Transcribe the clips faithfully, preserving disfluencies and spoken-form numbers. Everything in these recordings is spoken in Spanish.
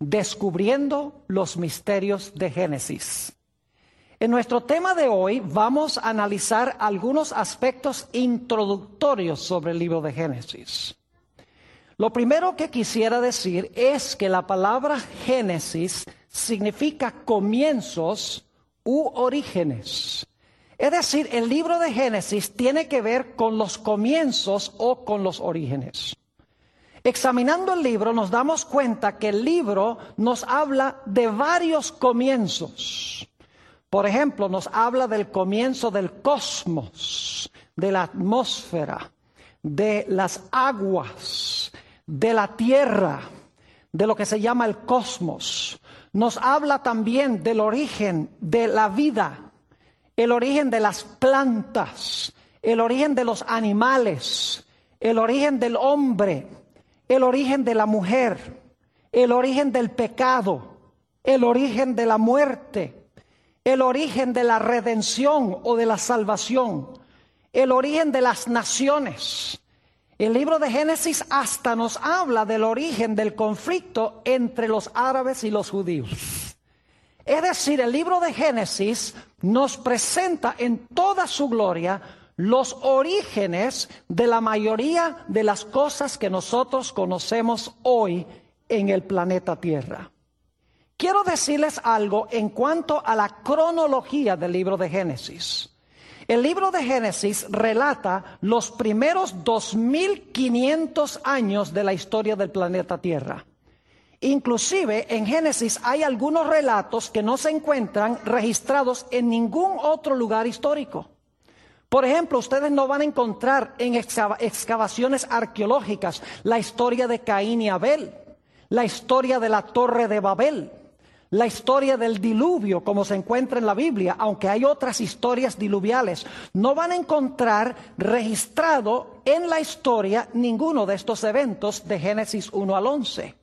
Descubriendo los misterios de Génesis. En nuestro tema de hoy vamos a analizar algunos aspectos introductorios sobre el libro de Génesis. Lo primero que quisiera decir es que la palabra Génesis significa comienzos u orígenes. Es decir, el libro de Génesis tiene que ver con los comienzos o con los orígenes. Examinando el libro nos damos cuenta que el libro nos habla de varios comienzos. Por ejemplo, nos habla del comienzo del cosmos, de la atmósfera, de las aguas, de la tierra, de lo que se llama el cosmos. Nos habla también del origen de la vida, el origen de las plantas, el origen de los animales, el origen del hombre, el origen de la mujer, el origen del pecado, el origen de la muerte, el origen de la redención o de la salvación, el origen de las naciones. El libro de Génesis hasta nos habla del origen del conflicto entre los árabes y los judíos. Es decir, el libro de Génesis nos presenta en toda su gloria los orígenes de la mayoría de las cosas que nosotros conocemos hoy en el planeta Tierra. Quiero decirles algo en cuanto a la cronología del libro de Génesis. El libro de Génesis relata los primeros dos mil quinientos años de la historia del planeta Tierra. Inclusive en Génesis hay algunos relatos que no se encuentran registrados en ningún otro lugar histórico. Por ejemplo, ustedes no van a encontrar en excavaciones arqueológicas la historia de Caín y Abel, la historia de la Torre de Babel, la historia del diluvio como se encuentra en la Biblia, aunque hay otras historias diluviales. No van a encontrar registrado en la historia ninguno de estos eventos de Génesis uno al once.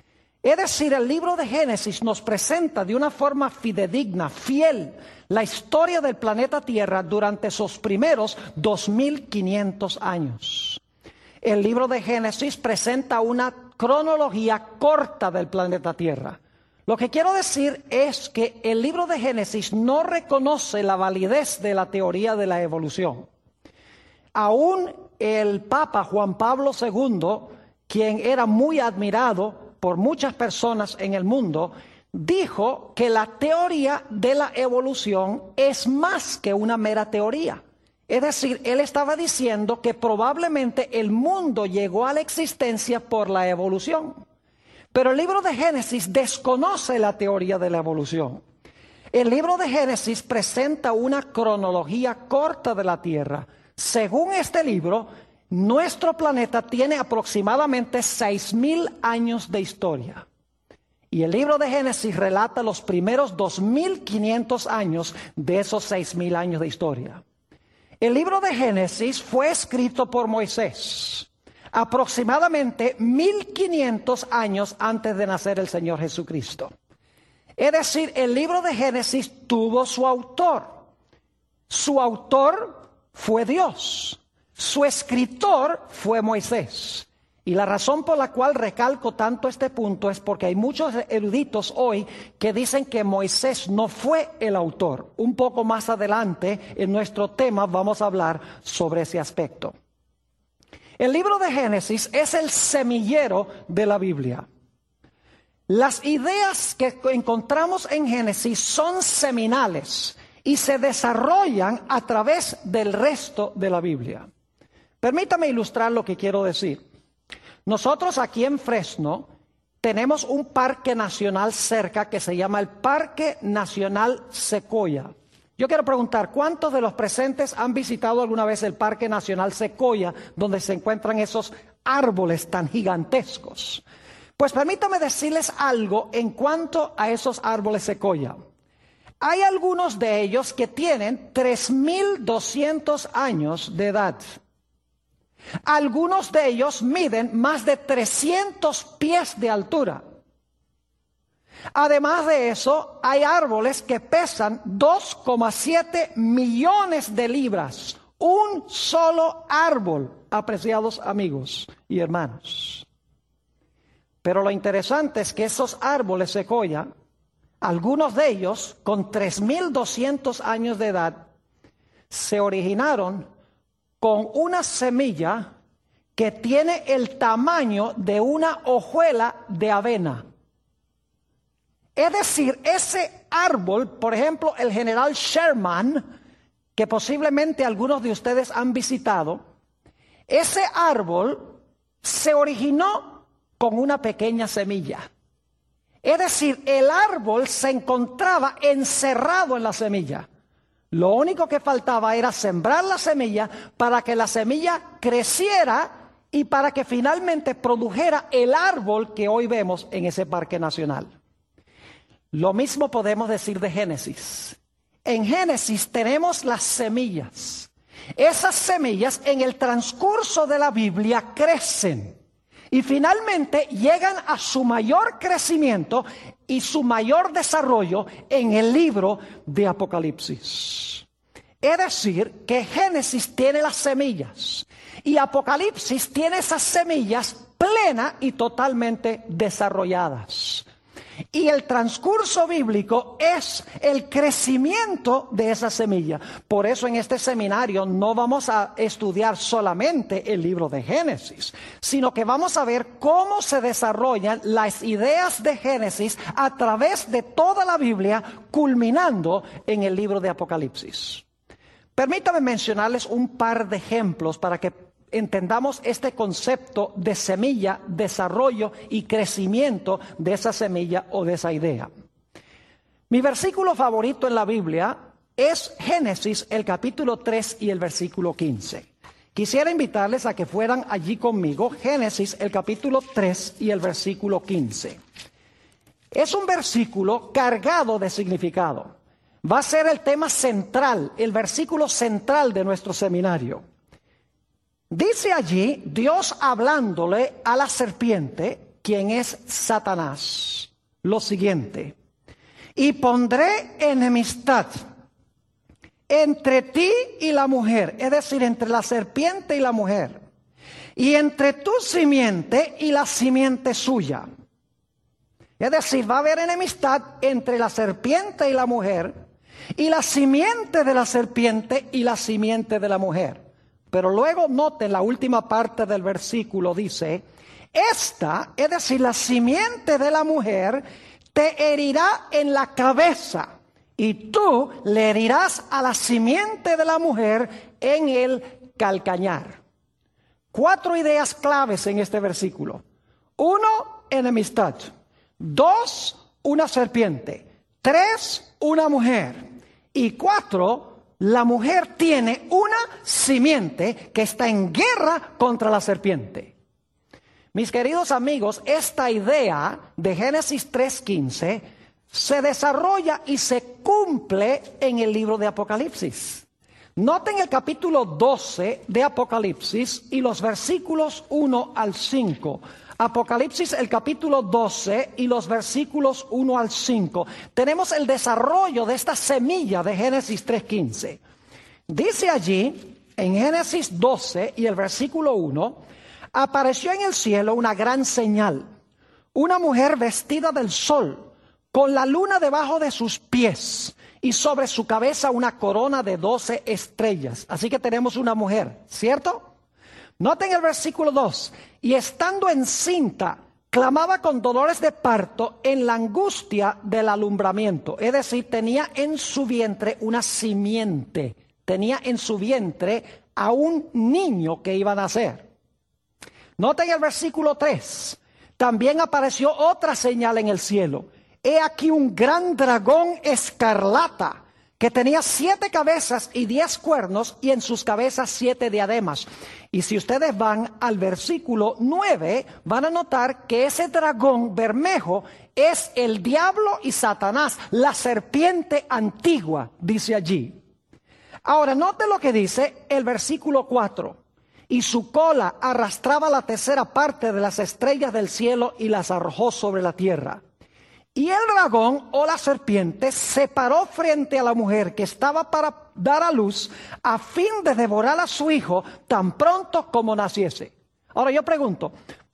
Es decir, el libro de Génesis nos presenta de una forma fidedigna, fiel, la historia del planeta Tierra durante sus primeros dos mil quinientos años. El libro de Génesis presenta una cronología corta del planeta Tierra. Lo que quiero decir es que el libro de Génesis no reconoce la validez de la teoría de la evolución. Aún el Papa Juan Pablo segundo, quien era muy admirado por muchas personas en el mundo, dijo que la teoría de la evolución es más que una mera teoría. Es decir, él estaba diciendo que probablemente el mundo llegó a la existencia por la evolución. Pero el libro de Génesis desconoce la teoría de la evolución. El libro de Génesis presenta una cronología corta de la Tierra. Según este libro, nuestro planeta tiene aproximadamente seis mil años de historia. Y el libro de Génesis relata los primeros dos mil quinientos años de esos seis mil años de historia. El libro de Génesis fue escrito por Moisés aproximadamente mil quinientos años antes de nacer el Señor Jesucristo. Es decir, el libro de Génesis tuvo su autor. Su autor fue Dios. Su escritor fue Moisés. Y la razón por la cual recalco tanto este punto es porque hay muchos eruditos hoy que dicen que Moisés no fue el autor. Un poco más adelante en nuestro tema vamos a hablar sobre ese aspecto. El libro de Génesis es el semillero de la Biblia. Las ideas que encontramos en Génesis son seminales y se desarrollan a través del resto de la Biblia. Permítame ilustrar lo que quiero decir. Nosotros aquí en Fresno tenemos un parque nacional cerca que se llama el Parque Nacional Sequoia. Yo quiero preguntar, ¿cuántos de los presentes han visitado alguna vez el Parque Nacional Sequoia, donde se encuentran esos árboles tan gigantescos? Pues permítame decirles algo en cuanto a esos árboles Sequoia. Hay algunos de ellos que tienen tres mil doscientos años de edad. Algunos de ellos miden más de trescientos pies de altura. Además de eso, hay árboles que pesan dos coma siete millones de libras. Un solo árbol, apreciados amigos y hermanos. Pero lo interesante es que esos árboles secoya, algunos de ellos con tres mil doscientos años de edad, se originaron con una semilla que tiene el tamaño de una hojuela de avena. Es decir, ese árbol, por ejemplo, el general Sherman, que posiblemente algunos de ustedes han visitado, ese árbol se originó con una pequeña semilla. Es decir, el árbol se encontraba encerrado en la semilla. Lo único que faltaba era sembrar la semilla para que la semilla creciera y para que finalmente produjera el árbol que hoy vemos en ese parque nacional. Lo mismo podemos decir de Génesis. En Génesis tenemos las semillas. Esas semillas en el transcurso de la Biblia crecen y finalmente llegan a su mayor crecimiento y su mayor desarrollo en el libro de Apocalipsis. Es decir, que Génesis tiene las semillas y Apocalipsis tiene esas semillas plenas y totalmente desarrolladas. Y el transcurso bíblico es el crecimiento de esa semilla. Por eso en este seminario no vamos a estudiar solamente el libro de Génesis, sino que vamos a ver cómo se desarrollan las ideas de Génesis a través de toda la Biblia, culminando en el libro de Apocalipsis. Permítame mencionarles un par de ejemplos para que entendamos este concepto de semilla, desarrollo y crecimiento de esa semilla o de esa idea. Mi versículo favorito en la Biblia es Génesis, el capítulo tres y el versículo quince. Quisiera invitarles a que fueran allí conmigo, Génesis, el capítulo tres y el versículo quince. Es un versículo cargado de significado. Va a ser el tema central, el versículo central de nuestro seminario. Dice allí Dios hablándole a la serpiente, quien es Satanás, lo siguiente: y pondré enemistad entre ti y la mujer, es decir, entre la serpiente y la mujer, y entre tu simiente y la simiente suya. Es decir, va a haber enemistad entre la serpiente y la mujer, y la simiente de la serpiente y la simiente de la mujer. Pero luego noten la última parte del versículo, dice: esta, es decir, la simiente de la mujer, te herirá en la cabeza, y tú le herirás a la simiente de la mujer en el calcañar. Cuatro ideas claves en este versículo. Uno, enemistad. Dos, una serpiente. Tres, una mujer. Y cuatro, la mujer tiene una simiente que está en guerra contra la serpiente. Mis queridos amigos, esta idea de Génesis tres quince se desarrolla y se cumple en el libro de Apocalipsis. Noten el capítulo doce de Apocalipsis y los versículos uno al cinco. Apocalipsis, el capítulo doce y los versículos uno al cinco. Tenemos el desarrollo de esta semilla de Génesis tres quince. Dice allí, en Génesis doce y el versículo uno, apareció en el cielo una gran señal, una mujer vestida del sol, con la luna debajo de sus pies, y sobre su cabeza una corona de doce estrellas. Así que tenemos una mujer, ¿cierto? Noten el versículo dos. Y estando encinta, clamaba con dolores de parto en la angustia del alumbramiento. Es decir, tenía en su vientre una simiente. Tenía en su vientre a un niño que iba a nacer. Noten el versículo tres. También apareció otra señal en el cielo. He aquí un gran dragón escarlata, que tenía siete cabezas y diez cuernos, y en sus cabezas siete diademas. Y si ustedes van al versículo nueve, van a notar que ese dragón bermejo es el diablo y Satanás, la serpiente antigua, dice allí. Ahora, note lo que dice el versículo cuatro. Y su cola arrastraba la tercera parte de las estrellas del cielo y las arrojó sobre la tierra. Y el dragón o la serpiente se paró frente a la mujer que estaba para dar a luz, a fin de devorar a su hijo tan pronto como naciese. Ahora yo pregunto,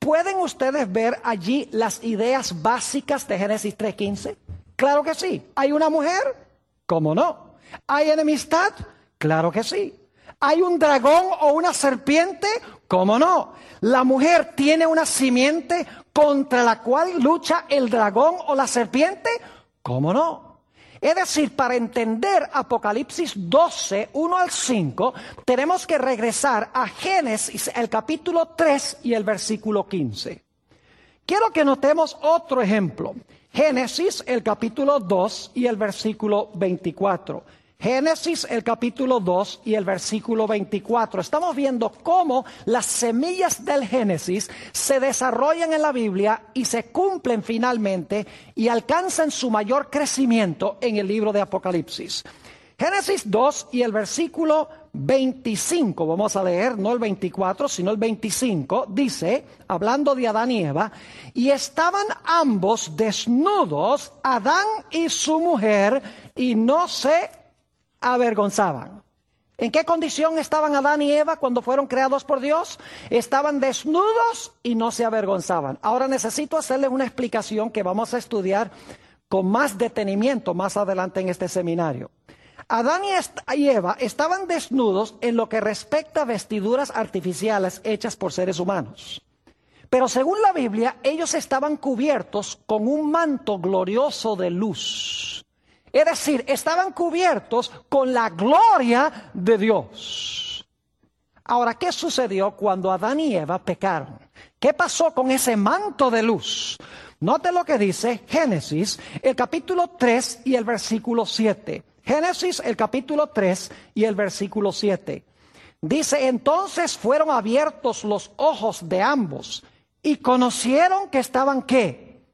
¿Pueden ustedes ver allí las ideas básicas de Génesis tres quince? Claro que sí. ¿Hay una mujer? ¿Cómo no? ¿Hay enemistad? Claro que sí. ¿Hay un dragón o una serpiente? ¿Cómo no? ¿La mujer tiene una simiente contra la cual lucha el dragón o la serpiente? ¿Cómo no? Es decir, para entender Apocalipsis doce, uno al cinco, tenemos que regresar a Génesis, el capítulo tres y el versículo quince. Quiero que notemos otro ejemplo. Génesis, el capítulo dos y el versículo veinticuatro. Génesis, el capítulo dos y el versículo veinticuatro. Estamos viendo cómo las semillas del Génesis se desarrollan en la Biblia y se cumplen finalmente y alcanzan su mayor crecimiento en el libro de Apocalipsis. Génesis dos y el versículo veinticinco, vamos a leer, no el veinticuatro, sino el veinticinco, dice, hablando de Adán y Eva, y estaban ambos desnudos, Adán y su mujer, y no se avergonzaban. ¿En qué condición estaban Adán y Eva cuando fueron creados por Dios? Estaban desnudos y no se avergonzaban. Ahora necesito hacerles una explicación que vamos a estudiar con más detenimiento más adelante en este seminario. Adán y Eva estaban desnudos en lo que respecta a vestiduras artificiales hechas por seres humanos. Pero según la Biblia, ellos estaban cubiertos con un manto glorioso de luz. Es decir, estaban cubiertos con la gloria de Dios. Ahora, ¿qué sucedió cuando Adán y Eva pecaron? ¿Qué pasó con ese manto de luz? Note lo que dice Génesis, el capítulo tres y el versículo siete. Génesis, el capítulo tres y el versículo siete. Dice, entonces fueron abiertos los ojos de ambos y conocieron que estaban, ¿qué?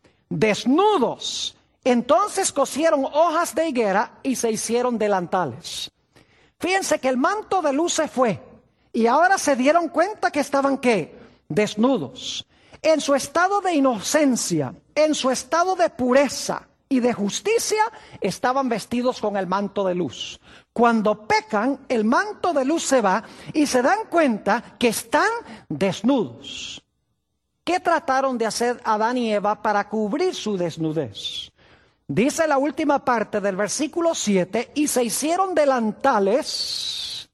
Desnudos. Entonces cosieron hojas de higuera y se hicieron delantales. Fíjense que el manto de luz se fue y ahora se dieron cuenta que estaban, ¿qué? Desnudos. En su estado de inocencia, en su estado de pureza y de justicia, estaban vestidos con el manto de luz. Cuando pecan, el manto de luz se va y se dan cuenta que están desnudos. ¿Qué trataron de hacer Adán y Eva para cubrir su desnudez? Dice la última parte del versículo siete, y se hicieron delantales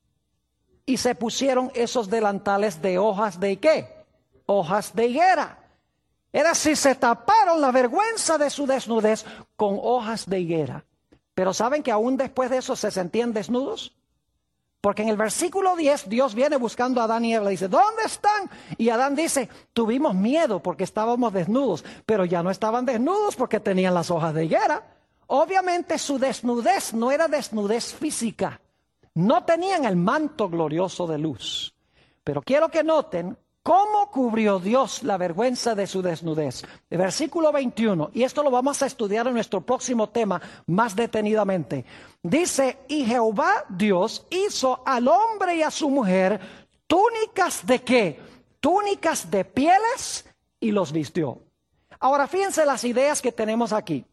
y se pusieron esos delantales de hojas de ¿qué? Hojas de higuera. Es decir, se taparon la vergüenza de su desnudez con hojas de higuera. Pero ¿saben que aún después de eso se sentían desnudos? Porque en el versículo diez Dios viene buscando a Adán y Eva, le dice, ¿dónde están? Y Adán dice, tuvimos miedo porque estábamos desnudos, pero ya no estaban desnudos porque tenían las hojas de higuera. Obviamente su desnudez no era desnudez física, no tenían el manto glorioso de luz. Pero quiero que noten cómo cubrió Dios la vergüenza de su desnudez. El versículo veintiuno, y esto lo vamos a estudiar en nuestro próximo tema más detenidamente. Dice, y Jehová Dios hizo al hombre y a su mujer túnicas de ¿qué? Túnicas de pieles y los vistió. Ahora fíjense las ideas que tenemos aquí.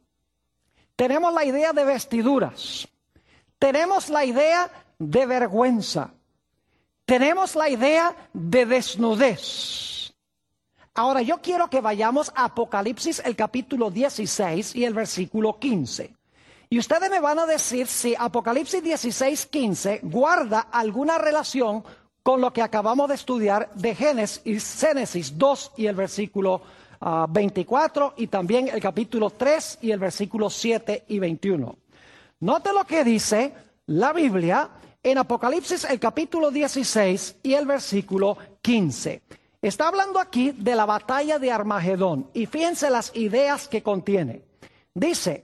Tenemos la idea de vestiduras. Tenemos la idea de vergüenza. Tenemos la idea de desnudez. Ahora yo quiero que vayamos a Apocalipsis el capítulo dieciséis y el versículo quince. Y ustedes me van a decir si Apocalipsis dieciséis, quince guarda alguna relación con lo que acabamos de estudiar de Génesis, Génesis dos y el versículo uh, veinticuatro y también el capítulo tres y el versículo siete y veintiuno. Note lo que dice la Biblia en Apocalipsis el capítulo dieciséis y el versículo quince. Está hablando aquí de la batalla de Armagedón y fíjense las ideas que contiene. Dice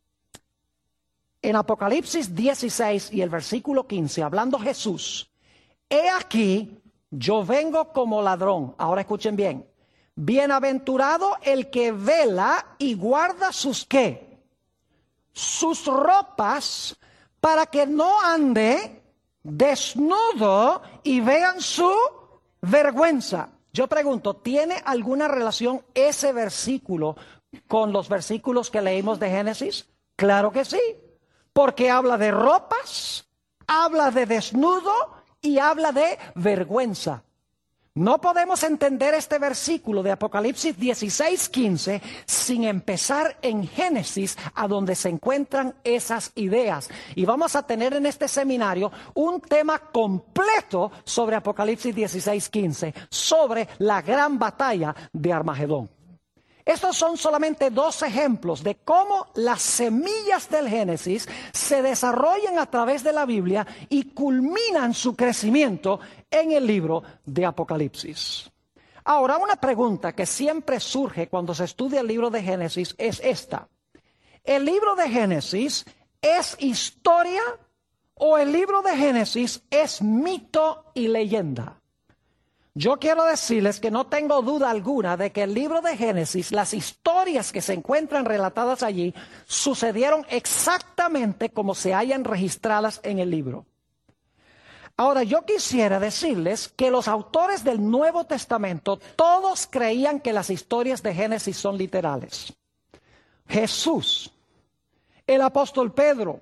en Apocalipsis dieciséis y el versículo quince, hablando Jesús, he aquí, yo vengo como ladrón. Ahora escuchen bien. Bienaventurado el que vela y guarda sus ¿qué? Sus ropas para que no ande desnudo y vean su vergüenza. Yo pregunto, ¿tiene alguna relación ese versículo con los versículos que leímos de Génesis? Claro que sí, porque habla de ropas, habla de desnudo y habla de vergüenza. No podemos entender este versículo de Apocalipsis dieciséis quince sin empezar en Génesis, a donde se encuentran esas ideas. Y vamos a tener en este seminario un tema completo sobre Apocalipsis dieciséis quince, sobre la gran batalla de Armagedón. Estos son solamente dos ejemplos de cómo las semillas del Génesis se desarrollan a través de la Biblia y culminan su crecimiento en el libro de Apocalipsis. Ahora, una pregunta que siempre surge cuando se estudia el libro de Génesis es esta. ¿El libro de Génesis es historia o el libro de Génesis es mito y leyenda? Yo quiero decirles que no tengo duda alguna de que el libro de Génesis, las historias que se encuentran relatadas allí, sucedieron exactamente como se hayan registradas en el libro. Ahora, yo quisiera decirles que los autores del Nuevo Testamento, todos creían que las historias de Génesis son literales. Jesús, el apóstol Pedro,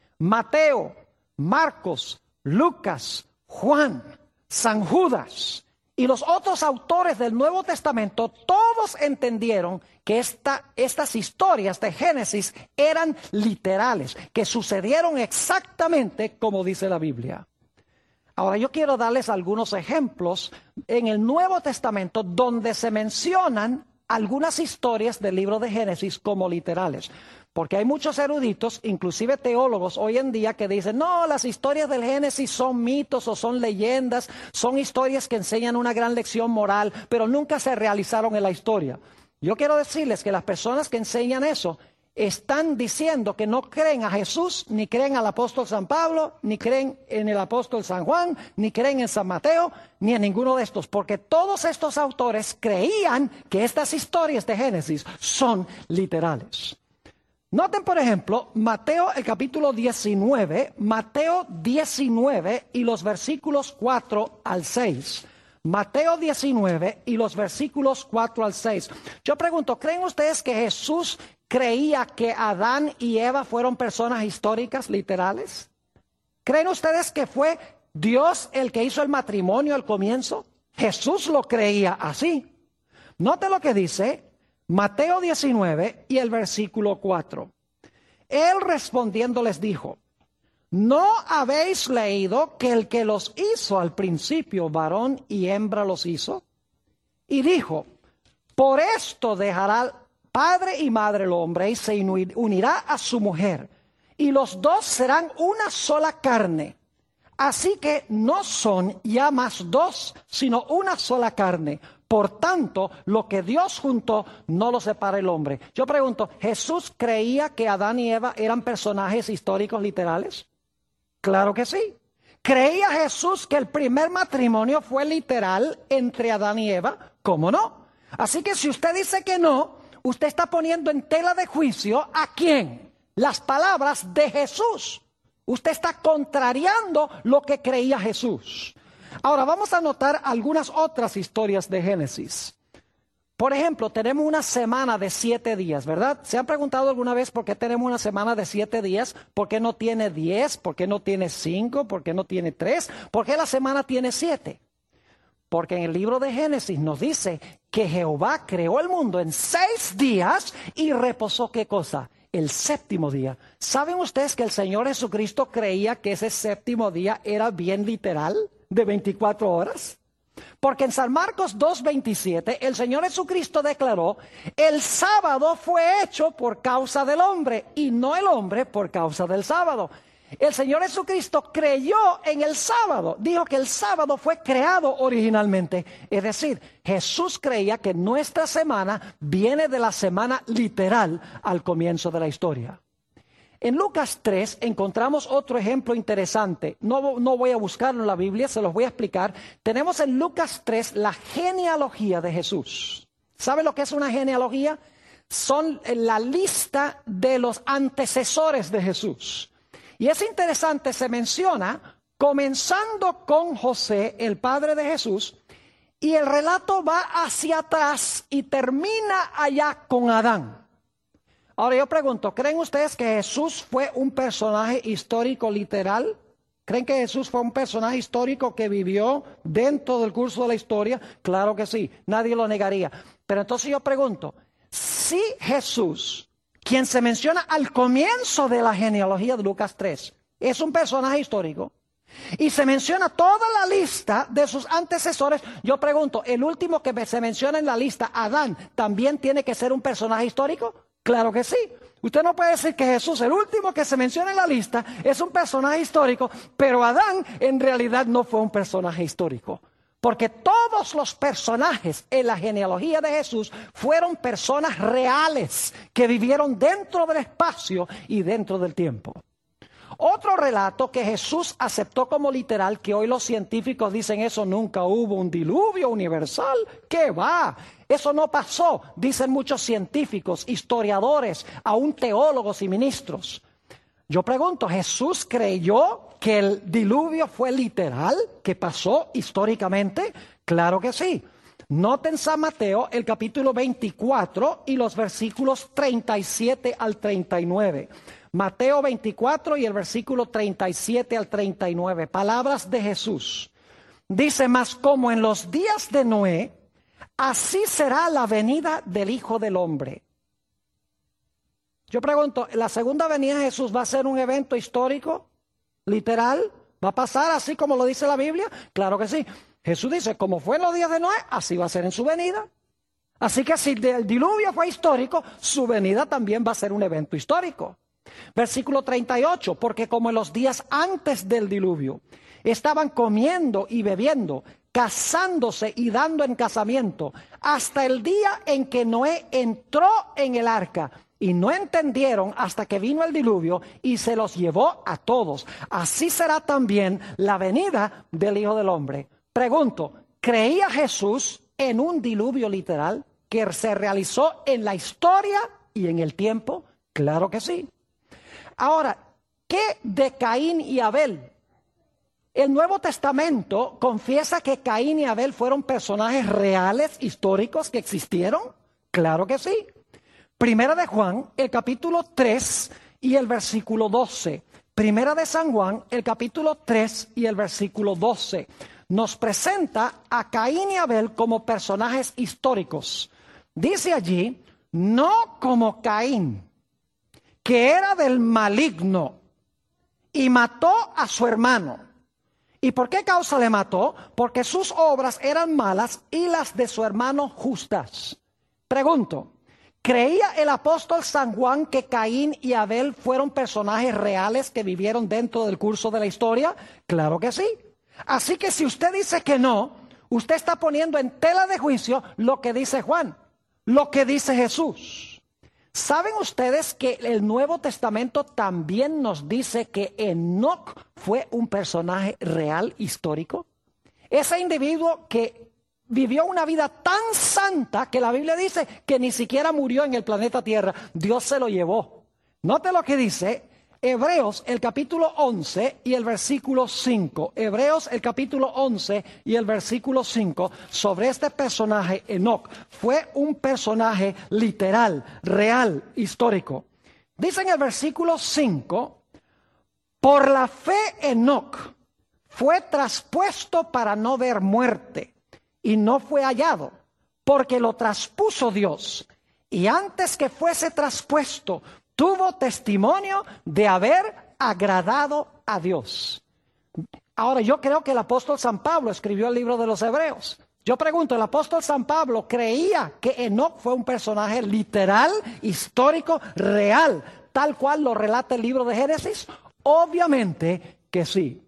Mateo, Marcos, Lucas, Juan, San Judas y los otros autores del Nuevo Testamento, todos entendieron que esta, estas historias de Génesis eran literales, que sucedieron exactamente como dice la Biblia. Ahora, yo quiero darles algunos ejemplos en el Nuevo Testamento donde se mencionan algunas historias del libro de Génesis como literales. Porque hay muchos eruditos, inclusive teólogos hoy en día, que dicen, no, las historias del Génesis son mitos o son leyendas, son historias que enseñan una gran lección moral, pero nunca se realizaron en la historia. Yo quiero decirles que las personas que enseñan eso están diciendo que no creen a Jesús, ni creen al apóstol San Pablo, ni creen en el apóstol San Juan, ni creen en San Mateo, ni en ninguno de estos, porque todos estos autores creían que estas historias de Génesis son literales. Noten, por ejemplo, Mateo el capítulo diecinueve, Mateo diecinueve y los versículos cuatro al seis. Mateo diecinueve y los versículos cuatro al seis. Yo pregunto, ¿creen ustedes que Jesús creía que Adán y Eva fueron personas históricas, literales? ¿Creen ustedes que fue Dios el que hizo el matrimonio al comienzo? Jesús lo creía así. Note lo que dice Mateo diecinueve y el versículo cuatro. Él respondiendo les dijo, ¿no habéis leído que el que los hizo al principio, varón y hembra los hizo? Y dijo, por esto dejará padre y madre el hombre y se unirá a su mujer, y los dos serán una sola carne. Así que no son ya más dos, sino una sola carne. Por tanto, lo que Dios juntó, no lo separa el hombre. Yo pregunto, ¿Jesús creía que Adán y Eva eran personajes históricos literales? Claro que sí. ¿Creía Jesús que el primer matrimonio fue literal entre Adán y Eva? ¿Cómo no? Así que si usted dice que no, usted está poniendo en tela de juicio ¿a quién? Las palabras de Jesús. Usted está contrariando lo que creía Jesús. Ahora vamos a notar algunas otras historias de Génesis. Por ejemplo, tenemos una semana de siete días, ¿verdad? ¿Se han preguntado alguna vez por qué tenemos una semana de siete días? ¿Por qué no tiene diez? ¿Por qué no tiene cinco? ¿Por qué no tiene tres? ¿Por qué la semana tiene siete? Porque en el libro de Génesis nos dice que Jehová creó el mundo en seis días y reposó, ¿qué cosa? El séptimo día. ¿Saben ustedes que el Señor Jesucristo creía que ese séptimo día era bien literal, de veinticuatro horas? Porque en San Marcos dos veintisiete el Señor Jesucristo declaró, el sábado fue hecho por causa del hombre y no el hombre por causa del sábado. El Señor Jesucristo creyó en el sábado, dijo que el sábado fue creado originalmente. Es decir, Jesús creía que nuestra semana viene de la semana literal al comienzo de la historia. En Lucas tres encontramos otro ejemplo interesante. No, no voy a buscarlo en la Biblia, se los voy a explicar. Tenemos en Lucas tres la genealogía de Jesús. ¿Sabe lo que es una genealogía? Son la lista de los antecesores de Jesús. Y es interesante, se menciona, comenzando con José, el padre de Jesús, y el relato va hacia atrás y termina allá con Adán. Ahora yo pregunto, ¿creen ustedes que Jesús fue un personaje histórico literal? ¿Creen que Jesús fue un personaje histórico que vivió dentro del curso de la historia? Claro que sí, nadie lo negaría. Pero entonces yo pregunto, si Jesús, quien se menciona al comienzo de la genealogía de Lucas tres, es un personaje histórico, y se menciona toda la lista de sus antecesores, yo pregunto, ¿el último que se menciona en la lista, Adán, también tiene que ser un personaje histórico? Claro que sí. Usted no puede decir que Jesús, el último que se menciona en la lista, es un personaje histórico, pero Adán en realidad no fue un personaje histórico. Porque todos los personajes en la genealogía de Jesús fueron personas reales que vivieron dentro del espacio y dentro del tiempo. Otro relato que Jesús aceptó como literal, que hoy los científicos dicen eso, nunca hubo un diluvio universal. ¿Qué va? Eso no pasó, dicen muchos científicos, historiadores, aún teólogos y ministros. Yo pregunto, ¿Jesús creyó que el diluvio fue literal, que pasó históricamente? Claro que sí. Noten San Mateo, el capítulo veinticuatro y los versículos treinta y siete al treinta y nueve. Mateo veinticuatro y el versículo treinta y siete al treinta y nueve. Palabras de Jesús. Dice, mas como en los días de Noé, así será la venida del Hijo del Hombre. Yo pregunto, ¿la segunda venida de Jesús va a ser un evento histórico, literal? ¿Va a pasar así como lo dice la Biblia? Claro que sí. Jesús dice, como fue en los días de Noé, así va a ser en su venida. Así que si el diluvio fue histórico, su venida también va a ser un evento histórico. Versículo treinta y ocho, porque como en los días antes del diluvio, estaban comiendo y bebiendo, casándose y dando en casamiento, hasta el día en que Noé entró en el arca, y no entendieron hasta que vino el diluvio y se los llevó a todos. Así será también la venida del Hijo del Hombre. Pregunto, ¿creía Jesús en un diluvio literal que se realizó en la historia y en el tiempo? Claro que sí. Ahora, ¿qué de Caín y Abel? El Nuevo Testamento confiesa que Caín y Abel fueron personajes reales, históricos, que existieron. Claro que sí. Primera de Juan, el capítulo tres y el versículo doce. Primera de San Juan, el capítulo tres y el versículo doce. Nos presenta a Caín y Abel como personajes históricos. Dice allí, no como Caín, que era del maligno y mató a su hermano. ¿Y por qué causa le mató? Porque sus obras eran malas y las de su hermano justas. Pregunto, ¿creía el apóstol San Juan que Caín y Abel fueron personajes reales que vivieron dentro del curso de la historia? Claro que sí. Así que si usted dice que no, usted está poniendo en tela de juicio lo que dice Juan, lo que dice Jesús. ¿Saben ustedes que el Nuevo Testamento también nos dice que Enoc fue un personaje real, histórico? Ese individuo que vivió una vida tan santa que la Biblia dice que ni siquiera murió en el planeta Tierra. Dios se lo llevó. Note lo que dice Hebreos el capítulo once y el versículo cinco. Hebreos el capítulo once y el versículo cinco sobre este personaje Enoc. Fue un personaje literal, real, histórico. Dice en el versículo cinco, por la fe Enoc fue traspuesto para no ver muerte y no fue hallado, porque lo traspuso Dios. Y antes que fuese traspuesto, tuvo testimonio de haber agradado a Dios. Ahora, yo creo que el apóstol San Pablo escribió el libro de los Hebreos. Yo pregunto, ¿el apóstol San Pablo creía que Enoc fue un personaje literal, histórico, real, tal cual lo relata el libro de Génesis? Obviamente que sí.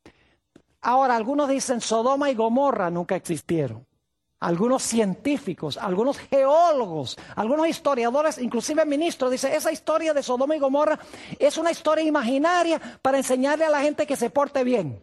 Ahora, algunos dicen Sodoma y Gomorra nunca existieron. Algunos científicos, algunos geólogos, algunos historiadores, inclusive ministros, dicen, esa historia de Sodoma y Gomorra es una historia imaginaria para enseñarle a la gente que se porte bien.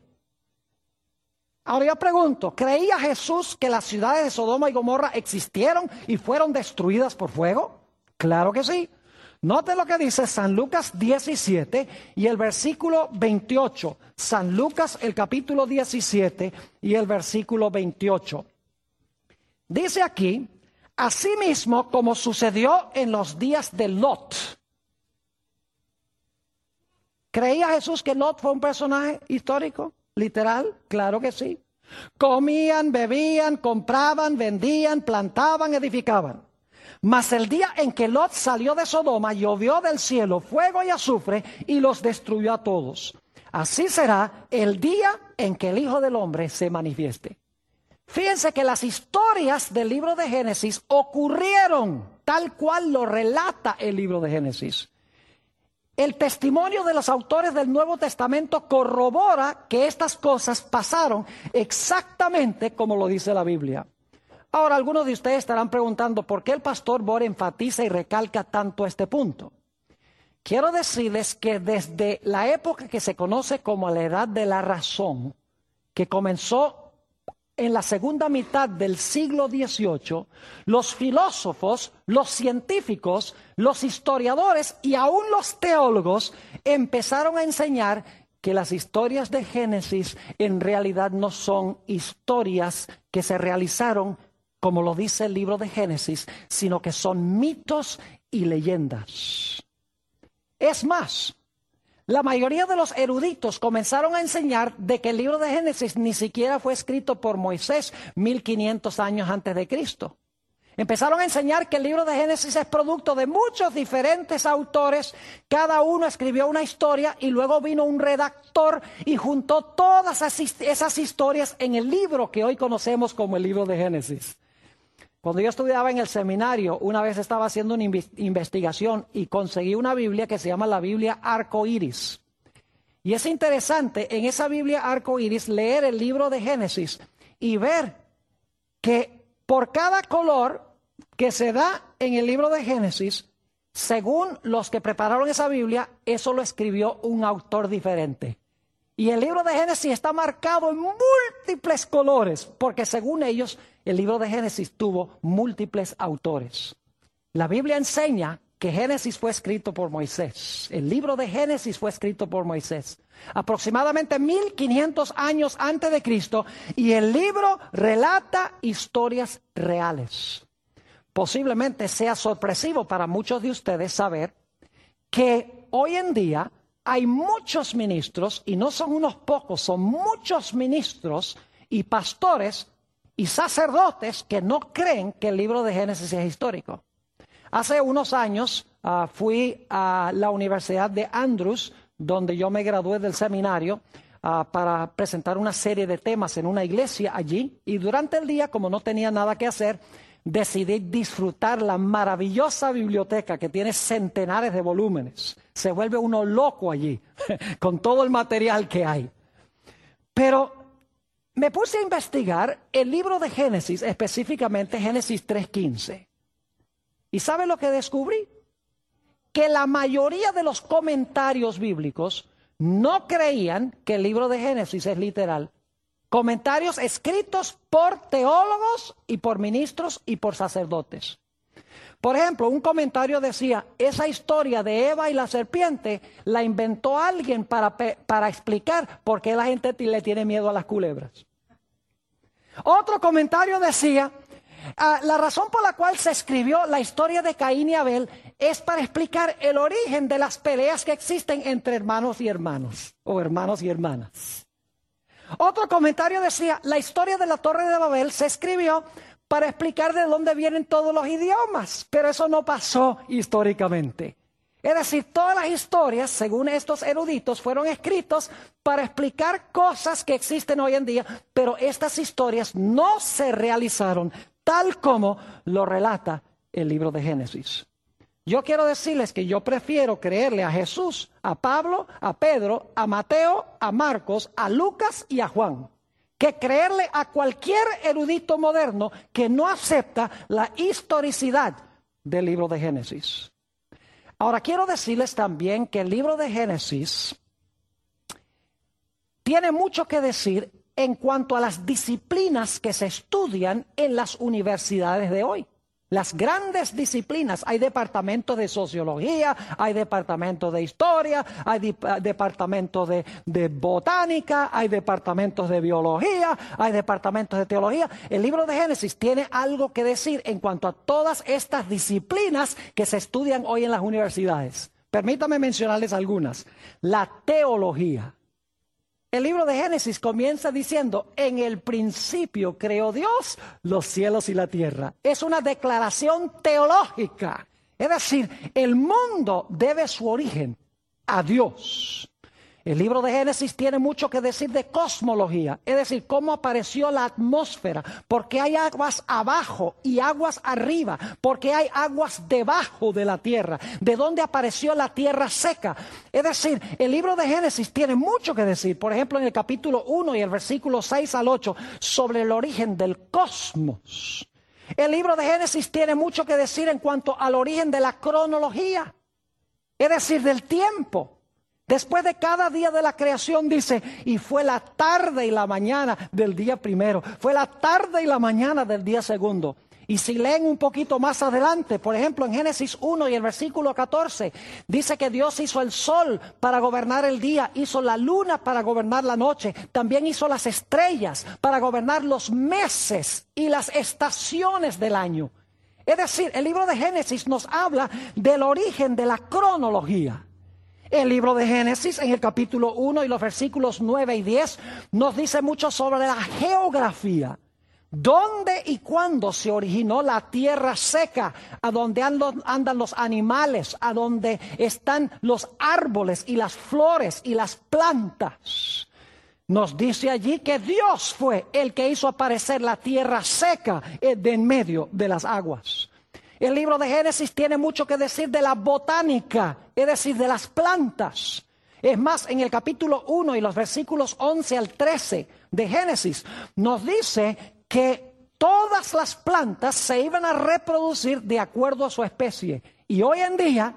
Ahora yo pregunto, ¿creía Jesús que las ciudades de Sodoma y Gomorra existieron y fueron destruidas por fuego? Claro que sí. Note lo que dice San Lucas diecisiete y el versículo veintiocho. San Lucas, el capítulo diecisiete y el versículo veintiocho. Dice aquí, asimismo como sucedió en los días de Lot. ¿Creía Jesús que Lot fue un personaje histórico? ¿Literal? Claro que sí. Comían, bebían, compraban, vendían, plantaban, edificaban. Mas el día en que Lot salió de Sodoma, llovió del cielo fuego y azufre y los destruyó a todos. Así será el día en que el Hijo del Hombre se manifieste. Fíjense que las historias del libro de Génesis ocurrieron tal cual lo relata el libro de Génesis. El testimonio de los autores del Nuevo Testamento corrobora que estas cosas pasaron exactamente como lo dice la Biblia. Ahora, algunos de ustedes estarán preguntando por qué el pastor Bor enfatiza y recalca tanto este punto. Quiero decirles que desde la época que se conoce como la Edad de la Razón, que comenzó en la segunda mitad del siglo dieciocho, los filósofos, los científicos, los historiadores y aún los teólogos empezaron a enseñar que las historias de Génesis en realidad no son historias que se realizaron como lo dice el libro de Génesis, sino que son mitos y leyendas. Es más, la mayoría de los eruditos comenzaron a enseñar de que el libro de Génesis ni siquiera fue escrito por Moisés mil quinientos años antes de Cristo. Empezaron a enseñar que el libro de Génesis es producto de muchos diferentes autores, cada uno escribió una historia y luego vino un redactor y juntó todas esas historias en el libro que hoy conocemos como el libro de Génesis. Cuando yo estudiaba en el seminario, una vez estaba haciendo una investigación y conseguí una Biblia que se llama la Biblia Arco Iris. Y es interesante en esa Biblia Arco Iris leer el libro de Génesis y ver que por cada color que se da en el libro de Génesis, según los que prepararon esa Biblia, eso lo escribió un autor diferente. Y el libro de Génesis está marcado en múltiples colores, porque según ellos, el libro de Génesis tuvo múltiples autores. La Biblia enseña que Génesis fue escrito por Moisés. El libro de Génesis fue escrito por Moisés, aproximadamente mil quinientos años antes de Cristo, y el libro relata historias reales. Posiblemente sea sorpresivo para muchos de ustedes saber que hoy en día hay muchos ministros, y no son unos pocos, son muchos ministros y pastores y sacerdotes que no creen que el libro de Génesis es histórico. Hace unos años uh, fui a la Universidad de Andrews, donde yo me gradué del seminario, uh, para presentar una serie de temas en una iglesia allí. Y durante el día, como no tenía nada que hacer, decidí disfrutar la maravillosa biblioteca que tiene centenares de volúmenes. Se vuelve uno loco allí, con todo el material que hay. Pero me puse a investigar el libro de Génesis, específicamente Génesis tres quince. ¿Y sabe lo que descubrí? Que la mayoría de los comentarios bíblicos no creían que el libro de Génesis es literal. Comentarios escritos por teólogos y por ministros y por sacerdotes. Por ejemplo, un comentario decía, esa historia de Eva y la serpiente la inventó alguien para, para explicar por qué la gente le tiene miedo a las culebras. Otro comentario decía, ah, la razón por la cual se escribió la historia de Caín y Abel es para explicar el origen de las peleas que existen entre hermanos y hermanos, o hermanos y hermanas. Otro comentario decía, la historia de la Torre de Babel se escribió para explicar de dónde vienen todos los idiomas, pero eso no pasó históricamente. Es decir, todas las historias, según estos eruditos, fueron escritos para explicar cosas que existen hoy en día, pero estas historias no se realizaron tal como lo relata el libro de Génesis. Yo quiero decirles que yo prefiero creerle a Jesús, a Pablo, a Pedro, a Mateo, a Marcos, a Lucas y a Juan, que creerle a cualquier erudito moderno que no acepta la historicidad del libro de Génesis. Ahora, quiero decirles también que el libro de Génesis tiene mucho que decir en cuanto a las disciplinas que se estudian en las universidades de hoy. Las grandes disciplinas, hay departamentos de sociología, hay departamentos de historia, hay di- departamentos de, de botánica, hay departamentos de biología, hay departamentos de teología. El libro de Génesis tiene algo que decir en cuanto a todas estas disciplinas que se estudian hoy en las universidades. Permítame mencionarles algunas. La teología. El libro de Génesis comienza diciendo, en el principio creó Dios los cielos y la tierra. Es una declaración teológica. Es decir, el mundo debe su origen a Dios. El libro de Génesis tiene mucho que decir de cosmología, es decir, cómo apareció la atmósfera, porque hay aguas abajo y aguas arriba, porque hay aguas debajo de la tierra, de dónde apareció la tierra seca. Es decir, el libro de Génesis tiene mucho que decir, por ejemplo, en el capítulo uno y el versículo seis al ocho, sobre el origen del cosmos. El libro de Génesis tiene mucho que decir en cuanto al origen de la cronología, es decir, del tiempo. Después de cada día de la creación dice, y fue la tarde y la mañana del día primero, fue la tarde y la mañana del día segundo. Y si leen un poquito más adelante, por ejemplo en Génesis uno y el versículo catorce, dice que Dios hizo el sol para gobernar el día, hizo la luna para gobernar la noche, también hizo las estrellas para gobernar los meses y las estaciones del año. Es decir, el libro de Génesis nos habla del origen de la cronología. El libro de Génesis en el capítulo uno y los versículos nueve y diez nos dice mucho sobre la geografía. ¿Dónde y cuándo se originó la tierra seca? A donde andan los animales, a donde están los árboles y las flores y las plantas. Nos dice allí que Dios fue el que hizo aparecer la tierra seca de en medio de las aguas. El libro de Génesis tiene mucho que decir de la botánica, es decir, de las plantas. Es más, en el capítulo uno y los versículos once al trece de Génesis, nos dice que todas las plantas se iban a reproducir de acuerdo a su especie. Y hoy en día,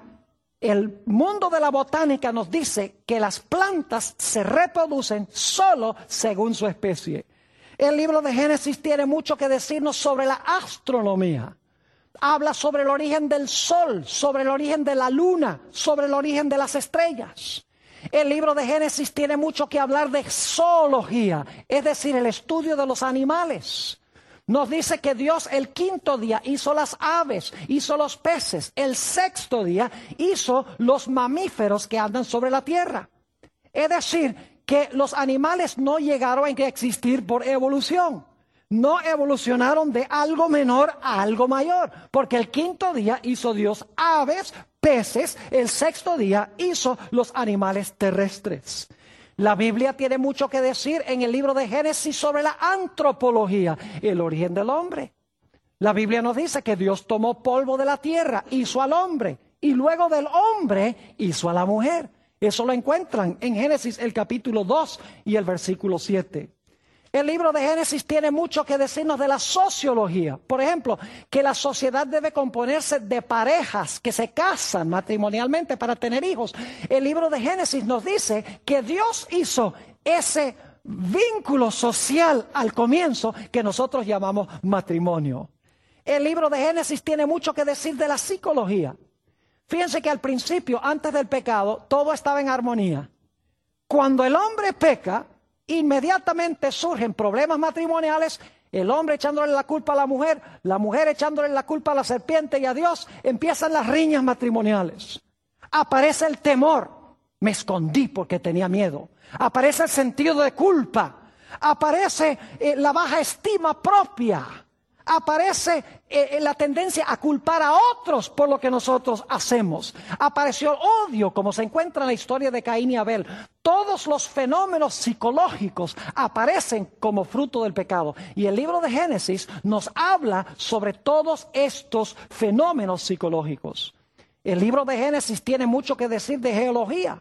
el mundo de la botánica nos dice que las plantas se reproducen solo según su especie. El libro de Génesis tiene mucho que decirnos sobre la astronomía. Habla sobre el origen del sol, sobre el origen de la luna, sobre el origen de las estrellas. El libro de Génesis tiene mucho que hablar de zoología, es decir, el estudio de los animales. Nos dice que Dios el quinto día hizo las aves, hizo los peces. El sexto día hizo los mamíferos que andan sobre la tierra. Es decir, que los animales no llegaron a existir por evolución. No evolucionaron de algo menor a algo mayor, porque el quinto día hizo Dios aves, peces, el sexto día hizo los animales terrestres. La Biblia tiene mucho que decir en el libro de Génesis sobre la antropología, el origen del hombre. La Biblia nos dice que Dios tomó polvo de la tierra, hizo al hombre, y luego del hombre hizo a la mujer. Eso lo encuentran en Génesis el capítulo dos y el versículo siete. El libro de Génesis tiene mucho que decirnos de la sociología. Por ejemplo, que la sociedad debe componerse de parejas que se casan matrimonialmente para tener hijos. El libro de Génesis nos dice que Dios hizo ese vínculo social al comienzo que nosotros llamamos matrimonio. El libro de Génesis tiene mucho que decir de la psicología. Fíjense que al principio, antes del pecado, todo estaba en armonía. Cuando el hombre peca, inmediatamente surgen problemas matrimoniales, el hombre echándole la culpa a la mujer, la mujer echándole la culpa a la serpiente y a Dios, empiezan las riñas matrimoniales. Aparece el temor, me escondí porque tenía miedo. Aparece el sentido de culpa, aparece eh, la baja estima propia, aparece eh, la tendencia a culpar a otros por lo que nosotros hacemos. Apareció el odio, como se encuentra en la historia de Caín y Abel. Todos los fenómenos psicológicos aparecen como fruto del pecado. Y el libro de Génesis nos habla sobre todos estos fenómenos psicológicos. El libro de Génesis tiene mucho que decir de geología.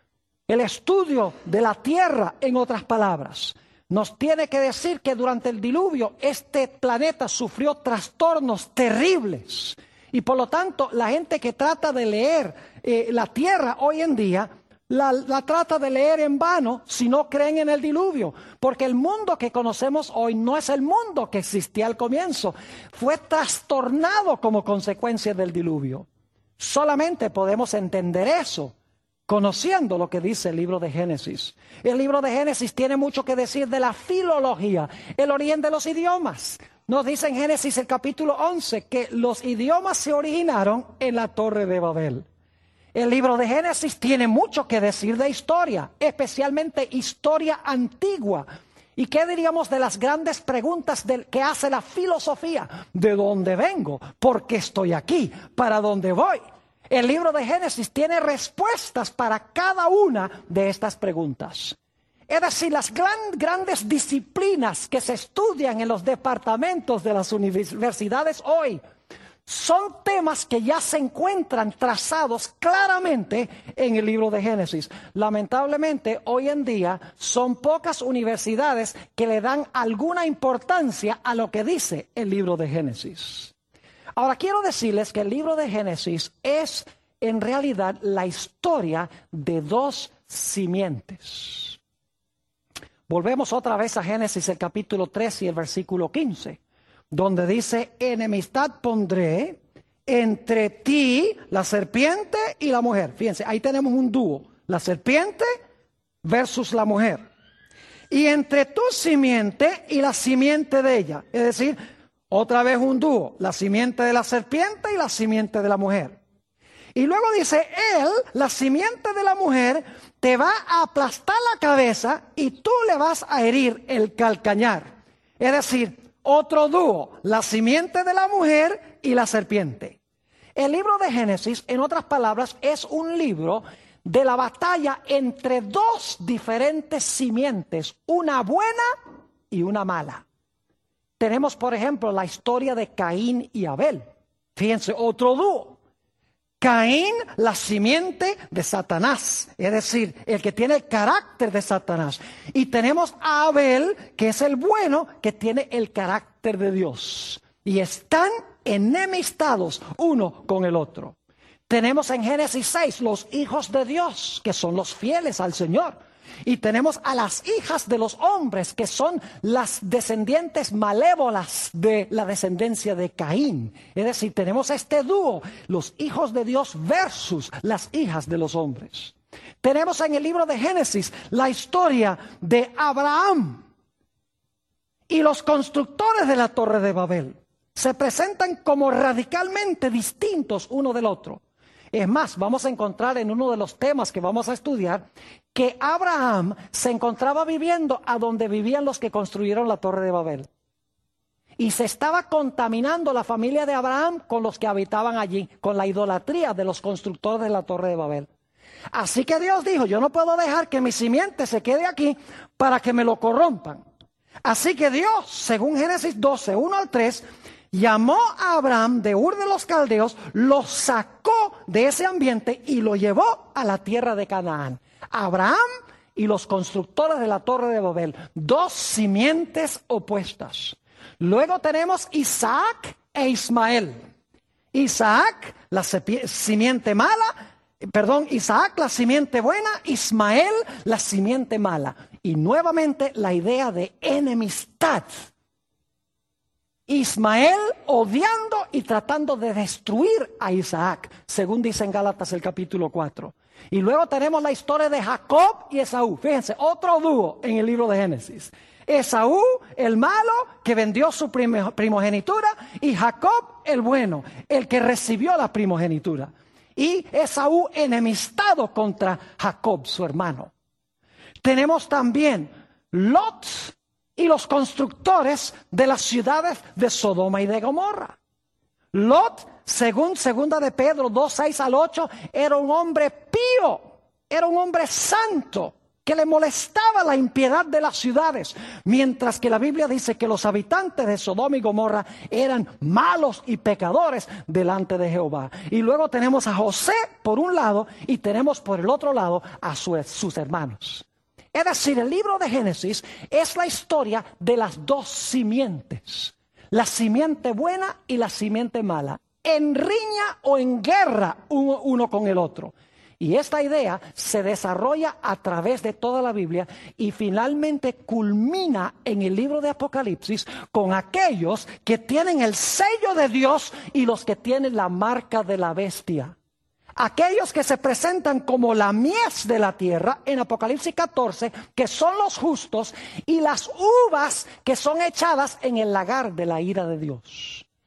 El estudio de la tierra, en otras palabras. Nos tiene que decir que durante el diluvio este planeta sufrió trastornos terribles. Y por lo tanto, la gente que trata de leer eh, la tierra hoy en día, la, la trata de leer en vano si no creen en el diluvio. Porque el mundo que conocemos hoy no es el mundo que existía al comienzo. Fue trastornado como consecuencia del diluvio. Solamente podemos entender eso conociendo lo que dice el libro de Génesis. El libro de Génesis tiene mucho que decir de la filología, el origen de los idiomas. Nos dice en Génesis el capítulo once que los idiomas se originaron en la Torre de Babel. El libro de Génesis tiene mucho que decir de historia, especialmente historia antigua. ¿Y qué diríamos de las grandes preguntas del, que hace la filosofía? ¿De dónde vengo? ¿Por qué estoy aquí? ¿Para dónde voy? El libro de Génesis tiene respuestas para cada una de estas preguntas. Es decir, las gran, grandes disciplinas que se estudian en los departamentos de las universidades hoy son temas que ya se encuentran trazados claramente en el libro de Génesis. Lamentablemente, hoy en día son pocas universidades que le dan alguna importancia a lo que dice el libro de Génesis. Ahora, quiero decirles que el libro de Génesis es en realidad la historia de dos simientes. Volvemos otra vez a Génesis, el capítulo tres y el versículo quince. Donde dice, enemistad pondré entre ti, la serpiente y la mujer. Fíjense, ahí tenemos un dúo, la serpiente versus la mujer. Y entre tu simiente y la simiente de ella. Es decir, otra vez un dúo, la simiente de la serpiente y la simiente de la mujer. Y luego dice, él, la simiente de la mujer, te va a aplastar la cabeza y tú le vas a herir el calcañar. Es decir, otro dúo, la simiente de la mujer y la serpiente. El libro de Génesis, en otras palabras, es un libro de la batalla entre dos diferentes simientes, una buena y una mala. Tenemos, por ejemplo, la historia de Caín y Abel. Fíjense, otro dúo. Caín, la simiente de Satanás, es decir, el que tiene el carácter de Satanás. Y tenemos a Abel, que es el bueno, que tiene el carácter de Dios. Y están enemistados uno con el otro. Tenemos en Génesis seis los hijos de Dios, que son los fieles al Señor. Y tenemos a las hijas de los hombres, que son las descendientes malévolas de la descendencia de Caín. Es decir, tenemos este dúo, los hijos de Dios versus las hijas de los hombres. Tenemos en el libro de Génesis la historia de Abraham y los constructores de la Torre de Babel. Se presentan como radicalmente distintos uno del otro. Es más, vamos a encontrar en uno de los temas que vamos a estudiar que Abraham se encontraba viviendo a donde vivían los que construyeron la Torre de Babel. Y se estaba contaminando la familia de Abraham con los que habitaban allí, con la idolatría de los constructores de la Torre de Babel. Así que Dios dijo, yo no puedo dejar que mi simiente se quede aquí para que me lo corrompan. Así que Dios, según Génesis doce, uno al tres, llamó a Abraham de Ur de los Caldeos, lo sacó de ese ambiente y lo llevó a la tierra de Canaán. Abraham y los constructores de la Torre de Babel, dos simientes opuestas. Luego tenemos Isaac e Ismael. Isaac, la simiente mala, perdón, Isaac, la simiente buena, Ismael, la simiente mala. Y nuevamente la idea de enemistad. Ismael odiando y tratando de destruir a Isaac, según dice en Gálatas el capítulo cuatro. Y luego tenemos la historia de Jacob y Esaú. Fíjense, otro dúo en el libro de Génesis. Esaú, el malo, que vendió su primogenitura, y Jacob, el bueno, el que recibió la primogenitura. Y Esaú enemistado contra Jacob, su hermano. Tenemos también Lot y los constructores de las ciudades de Sodoma y de Gomorra. Lot, según segunda de Pedro dos, seis al ocho, era un hombre pío, era un hombre santo, que le molestaba la impiedad de las ciudades, mientras que la Biblia dice que los habitantes de Sodoma y Gomorra eran malos y pecadores delante de Jehová. Y luego tenemos a José por un lado y tenemos por el otro lado a su, sus hermanos. Es decir, el libro de Génesis es la historia de las dos simientes, la simiente buena y la simiente mala, en riña o en guerra uno, uno con el otro. Y esta idea se desarrolla a través de toda la Biblia y finalmente culmina en el libro de Apocalipsis con aquellos que tienen el sello de Dios y los que tienen la marca de la bestia. Aquellos que se presentan como la mies de la tierra en Apocalipsis catorce, que son los justos, y las uvas que son echadas en el lagar de la ira de Dios.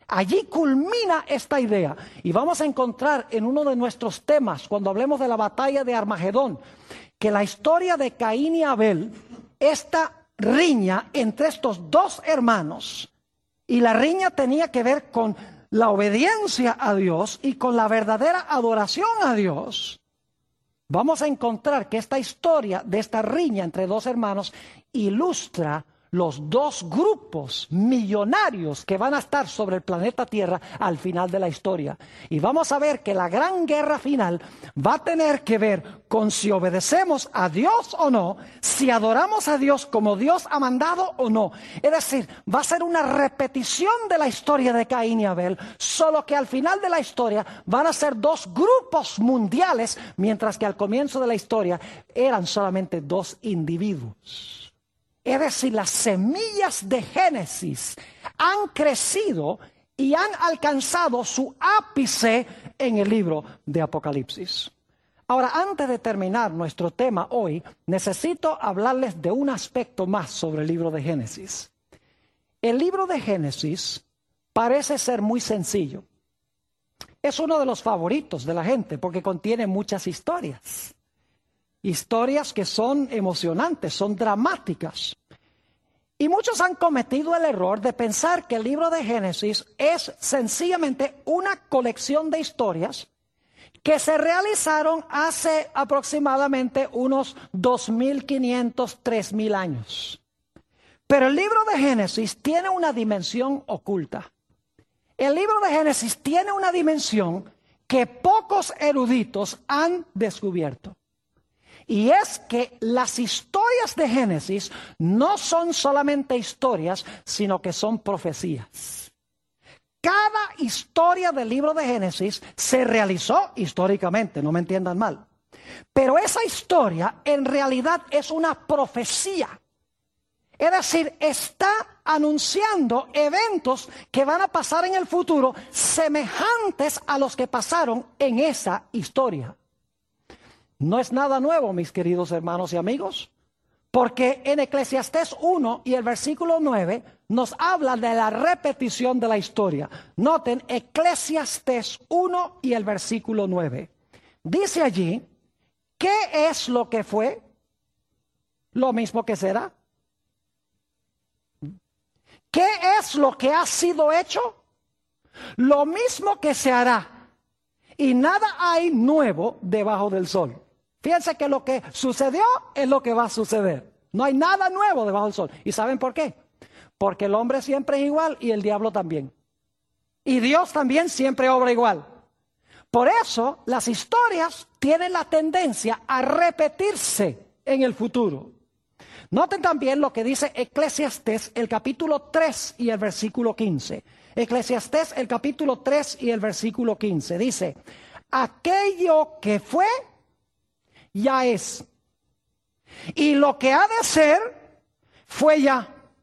Allí culmina esta idea. Y vamos a encontrar en uno de nuestros temas, cuando hablemos de la batalla de Armagedón, que la historia de Caín y Abel, esta riña entre estos dos hermanos, y la riña tenía que ver con la obediencia a Dios y con la verdadera adoración a Dios. Vamos a encontrar que esta historia de esta riña entre dos hermanos ilustra los dos grupos millonarios que van a estar sobre el planeta Tierra al final de la historia. Y vamos a ver que la gran guerra final va a tener que ver con si obedecemos a Dios o no, si adoramos a Dios como Dios ha mandado o no. Es decir, va a ser una repetición de la historia de Caín y Abel, solo que al final de la historia van a ser dos grupos mundiales, mientras que al comienzo de la historia eran solamente dos individuos. Es decir, las semillas de Génesis han crecido y han alcanzado su ápice en el libro de Apocalipsis. Ahora, antes de terminar nuestro tema hoy, necesito hablarles de un aspecto más sobre el libro de Génesis. El libro de Génesis parece ser muy sencillo. Es uno de los favoritos de la gente porque contiene muchas historias. Historias que son emocionantes, son dramáticas. Y muchos han cometido el error de pensar que el libro de Génesis es sencillamente una colección de historias que se realizaron hace aproximadamente unos dos mil quinientos, tres mil años. Pero el libro de Génesis tiene una dimensión oculta. El libro de Génesis tiene una dimensión que pocos eruditos han descubierto. Y es que las historias de Génesis no son solamente historias, sino que son profecías. Cada historia del libro de Génesis se realizó históricamente, no me entiendan mal. Pero esa historia en realidad es una profecía. Es decir, está anunciando eventos que van a pasar en el futuro semejantes a los que pasaron en esa historia. No es nada nuevo, mis queridos hermanos y amigos, porque en Eclesiastés uno y el versículo nueve nos habla de la repetición de la historia. Noten Eclesiastés uno y el versículo nueve. Dice allí, ¿qué es lo que fue? Lo mismo que será. ¿Qué es lo que ha sido hecho? Lo mismo que se hará. Y nada hay nuevo debajo del sol. Fíjense que lo que sucedió es lo que va a suceder. No hay nada nuevo debajo del sol. ¿Y saben por qué? Porque el hombre siempre es igual y el diablo también. Y Dios también siempre obra igual. Por eso las historias tienen la tendencia a repetirse en el futuro. Noten también lo que dice Eclesiastés, el capítulo tres y el versículo quince. Eclesiastés, el capítulo tres y el versículo quince. Dice, aquello que fue, ya es. Y lo que ha de ser, fue ya.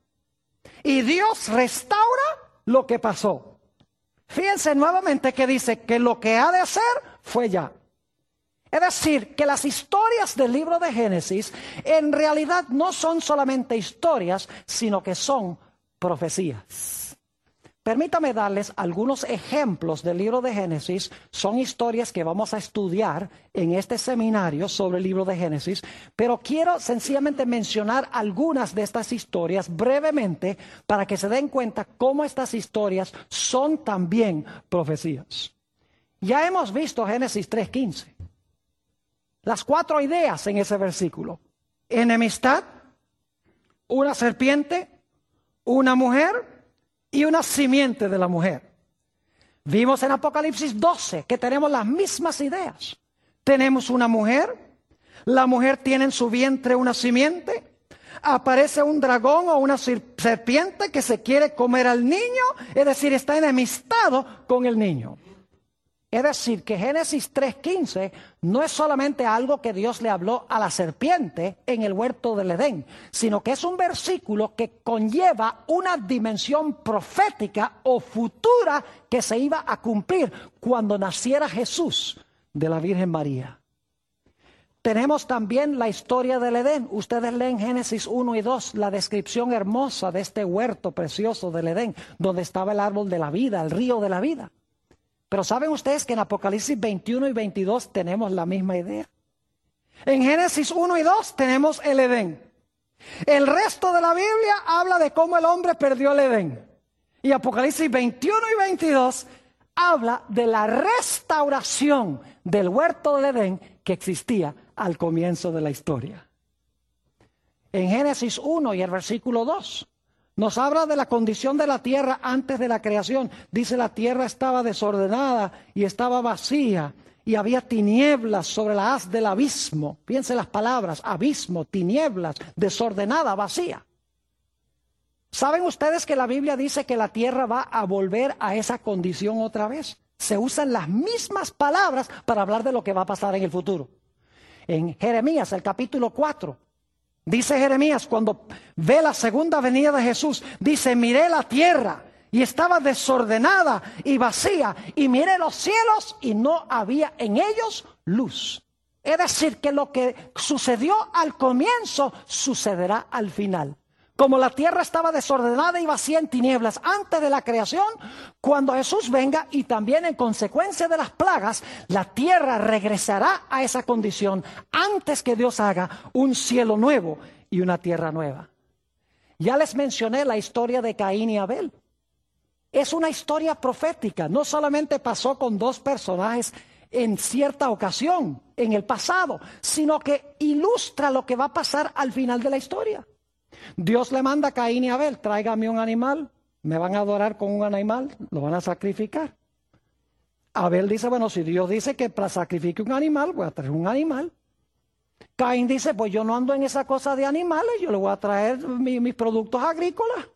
Y Dios restaura lo que pasó. Fíjense nuevamente que dice que lo que ha de ser, fue ya. Es decir, que las historias del libro de Génesis en realidad no son solamente historias, sino que son profecías. Permítame darles algunos ejemplos del libro de Génesis. Son historias que vamos a estudiar en este seminario sobre el libro de Génesis, pero quiero sencillamente mencionar algunas de estas historias brevemente para que se den cuenta cómo estas historias son también profecías. Ya hemos visto Génesis tres quince. Las cuatro ideas en ese versículo. Enemistad, una serpiente, una mujer y una simiente de la mujer. Vimos en Apocalipsis doce que tenemos las mismas ideas. Tenemos una mujer, la mujer tiene en su vientre una simiente, aparece un dragón o una serpiente que se quiere comer al niño, es decir, está enemistado con el niño. Es decir, que Génesis tres quince no es solamente algo que Dios le habló a la serpiente en el huerto del Edén, sino que es un versículo que conlleva una dimensión profética o futura que se iba a cumplir cuando naciera Jesús de la Virgen María. tenemos también la historia del Edén. Ustedes leen Génesis uno y dos, la descripción hermosa de este huerto precioso del Edén, donde estaba el árbol de la vida, el río de la vida. Pero ¿saben ustedes que en Apocalipsis veintiuno y veintidós tenemos la misma idea? En Génesis uno y dos tenemos el Edén. El resto de la Biblia habla de cómo el hombre perdió el Edén. Y Apocalipsis veintiuno y veintidós habla de la restauración del huerto del Edén que existía al comienzo de la historia. En Génesis uno y el versículo dos nos habla de la condición de la tierra antes de la creación. Dice: la tierra estaba desordenada y estaba vacía, y había tinieblas sobre la haz del abismo. Piensen las palabras: abismo, tinieblas, desordenada, vacía. ¿Saben ustedes que la Biblia dice que la tierra va a volver a esa condición otra vez? Se usan las mismas palabras para hablar de lo que va a pasar en el futuro. En Jeremías, el capítulo cuatro, dice Jeremías, cuando ve la segunda venida de Jesús, dice: miré la tierra y estaba desordenada y vacía, y miré los cielos y no había en ellos luz. Es decir, que lo que sucedió al comienzo sucederá al final. Como la tierra estaba desordenada y vacía en tinieblas antes de la creación, cuando Jesús venga y también en consecuencia de las plagas, la tierra regresará a esa condición antes que Dios haga un cielo nuevo y una tierra nueva. Ya les mencioné la historia de Caín y Abel. Es una historia profética. No solamente pasó con dos personajes en cierta ocasión, en el pasado, sino que ilustra lo que va a pasar al final de la historia. Dios le manda a Caín y Abel: tráigame un animal, me van a adorar con un animal, lo van a sacrificar. Abel dice: bueno, si Dios dice que para sacrifique un animal, voy a traer un animal. Caín dice: pues yo no ando en esa cosa de animales, yo le voy a traer mi, mis productos agrícolas.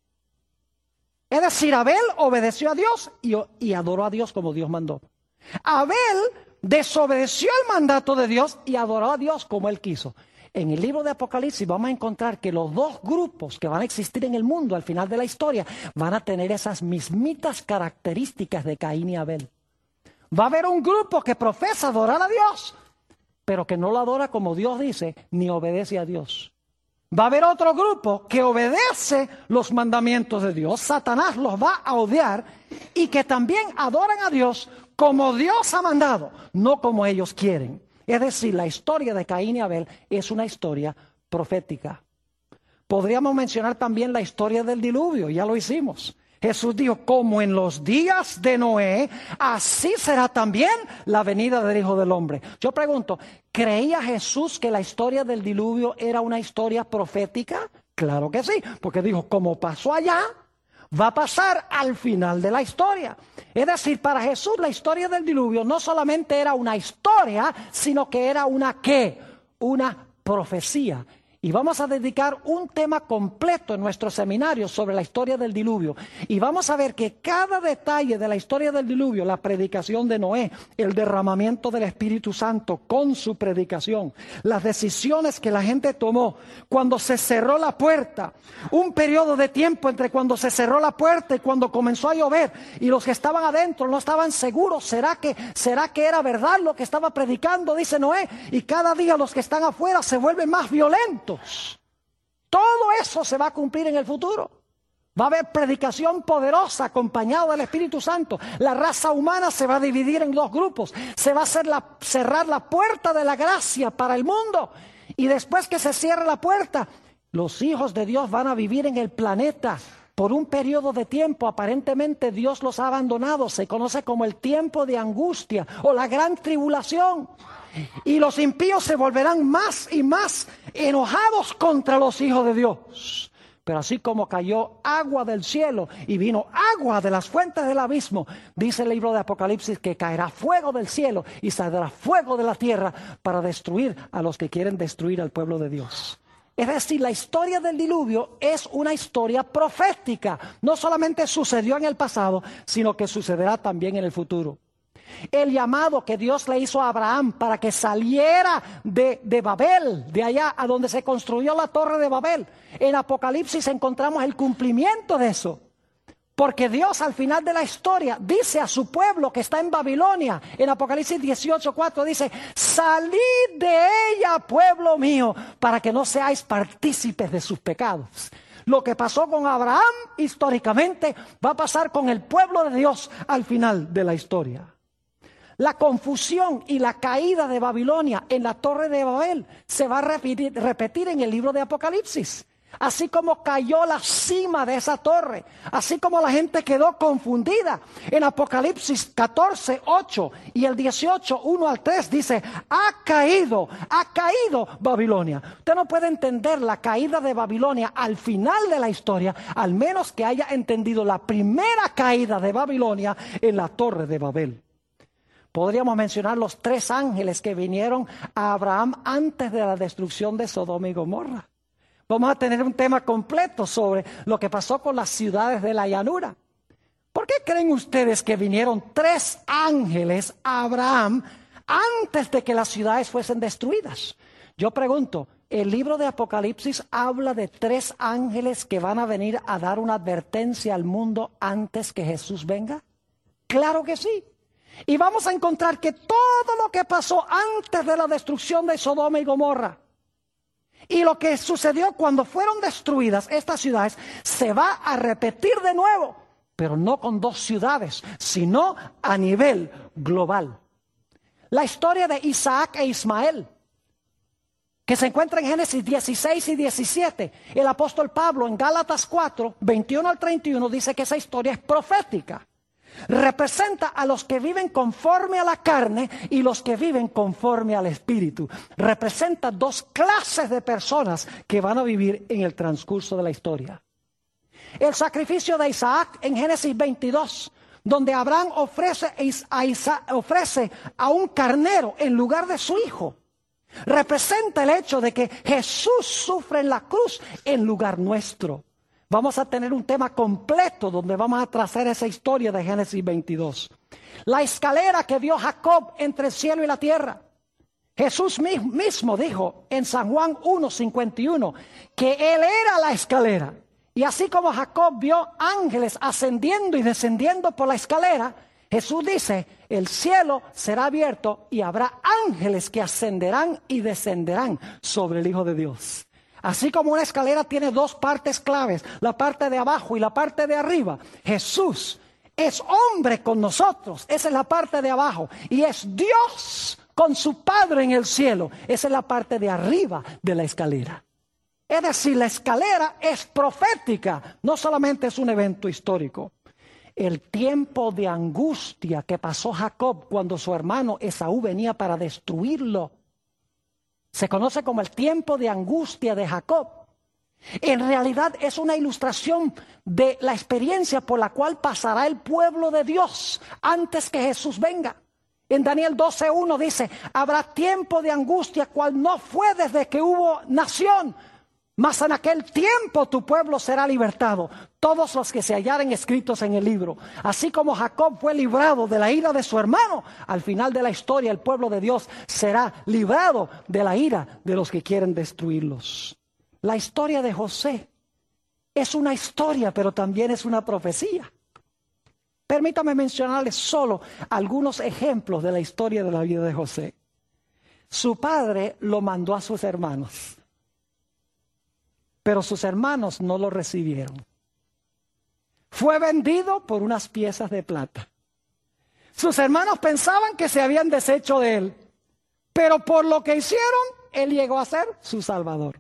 Es decir, Abel obedeció a Dios y, y adoró a Dios como Dios mandó. Abel desobedeció el mandato de Dios y adoró a Dios como él quiso. En el libro de Apocalipsis vamos a encontrar que los dos grupos que van a existir en el mundo al final de la historia van a tener esas mismitas características de Caín y Abel. Va a haber un grupo que profesa adorar a Dios, pero que no lo adora como Dios dice, ni obedece a Dios. Va a haber otro grupo que obedece los mandamientos de Dios. Satanás los va a odiar, y que también adoran a Dios como Dios ha mandado, no como ellos quieren. Es decir, la historia de Caín y Abel es una historia profética. Podríamos mencionar también la historia del diluvio, ya lo hicimos. Jesús dijo: como en los días de Noé, así será también la venida del Hijo del Hombre. Yo pregunto, ¿creía Jesús que la historia del diluvio era una historia profética? Claro que sí, porque dijo: como pasó allá, va a pasar al final de la historia. Es decir, para Jesús la historia del diluvio no solamente era una historia, sino que era una ¿qué? Una profecía. Y vamos a dedicar un tema completo en nuestro seminario sobre la historia del diluvio. Y vamos a ver que cada detalle de la historia del diluvio, la predicación de Noé, el derramamiento del Espíritu Santo con su predicación, las decisiones que la gente tomó cuando se cerró la puerta, un periodo de tiempo entre cuando se cerró la puerta y cuando comenzó a llover, y los que estaban adentro no estaban seguros, ¿será que, será que era verdad lo que estaba predicando? Dice Noé, y cada día los que están afuera se vuelven más violentos. Todo eso se va a cumplir en el futuro. Va a haber predicación poderosa acompañada del Espíritu Santo. La raza humana se va a dividir en dos grupos. Se va a hacer la, cerrar la puerta de la gracia para el mundo. Y después que se cierre la puerta, los hijos de Dios van a vivir en el planeta por un periodo de tiempo. Aparentemente Dios los ha abandonado. Se conoce como el tiempo de angustia o la gran tribulación. Y los impíos se volverán más y más enojados contra los hijos de Dios. Pero así como cayó agua del cielo y vino agua de las fuentes del abismo, dice el libro de Apocalipsis que caerá fuego del cielo y saldrá fuego de la tierra para destruir a los que quieren destruir al pueblo de Dios. Es decir, la historia del diluvio es una historia profética. No solamente sucedió en el pasado, sino que sucederá también en el futuro. El llamado que Dios le hizo a Abraham para que saliera de, de Babel, de allá a donde se construyó la torre de Babel. En Apocalipsis encontramos el cumplimiento de eso. Porque Dios al final de la historia dice a su pueblo que está en Babilonia, en Apocalipsis dieciocho cuatro dice, salid de ella, pueblo mío, para que no seáis partícipes de sus pecados. Lo que pasó con Abraham históricamente va a pasar con el pueblo de Dios al final de la historia. La confusión y la caída de Babilonia en la Torre de Babel se va a repetir, repetir en el libro de Apocalipsis. Así como cayó la cima de esa torre, así como la gente quedó confundida. En Apocalipsis catorce, ocho y el dieciocho, uno al tres dice, ha caído, ha caído Babilonia. Usted no puede entender la caída de Babilonia al final de la historia, al menos que haya entendido la primera caída de Babilonia en la Torre de Babel. Podríamos mencionar los tres ángeles que vinieron a Abraham antes de la destrucción de Sodoma y Gomorra. Vamos a tener un tema completo sobre lo que pasó con las ciudades de la llanura. ¿Por qué creen ustedes que vinieron tres ángeles a Abraham antes de que las ciudades fuesen destruidas? Yo pregunto, ¿el libro de Apocalipsis habla de tres ángeles que van a venir a dar una advertencia al mundo antes que Jesús venga? Claro que sí. Y vamos a encontrar que todo lo que pasó antes de la destrucción de Sodoma y Gomorra y lo que sucedió cuando fueron destruidas estas ciudades se va a repetir de nuevo, pero no con dos ciudades, sino a nivel global. La historia de Isaac e Ismael, que se encuentra en Génesis dieciséis y diecisiete, el apóstol Pablo en Gálatas cuatro, veintiuno al treinta y uno dice que esa historia es profética. Representa a los que viven conforme a la carne y los que viven conforme al espíritu. Representa dos clases de personas que van a vivir en el transcurso de la historia. El sacrificio de Isaac en Génesis veintidós, donde Abraham ofrece a, Isaac, ofrece a un carnero en lugar de su hijo, representa el hecho de que Jesús sufre en la cruz en lugar nuestro. Vamos a tener un tema completo donde vamos a trazar esa historia de Génesis veintidós. La escalera que vio Jacob entre el cielo y la tierra. Jesús mismo dijo en San Juan uno, cincuenta y uno que Él era la escalera. Y así como Jacob vio ángeles ascendiendo y descendiendo por la escalera, Jesús dice, el cielo será abierto y habrá ángeles que ascenderán y descenderán sobre el Hijo de Dios. Así como una escalera tiene dos partes claves, la parte de abajo y la parte de arriba, Jesús es hombre con nosotros, esa es la parte de abajo, y es Dios con su Padre en el cielo, esa es la parte de arriba de la escalera. Es decir, la escalera es profética, no solamente es un evento histórico. El tiempo de angustia que pasó Jacob cuando su hermano Esaú venía para destruirlo, se conoce como el tiempo de angustia de Jacob. En realidad es una ilustración de la experiencia por la cual pasará el pueblo de Dios antes que Jesús venga. En Daniel doce uno dice, habrá tiempo de angustia cual no fue desde que hubo nación, mas en aquel tiempo tu pueblo será libertado, todos los que se hallaren escritos en el libro. Así como Jacob fue librado de la ira de su hermano, al final de la historia el pueblo de Dios será librado de la ira de los que quieren destruirlos. La historia de José es una historia, pero también es una profecía. Permítame mencionarles solo algunos ejemplos de la historia de la vida de José. Su padre lo mandó a sus hermanos, pero sus hermanos no lo recibieron. Fue vendido por unas piezas de plata. Sus hermanos pensaban que se habían deshecho de él, pero por lo que hicieron, él llegó a ser su salvador.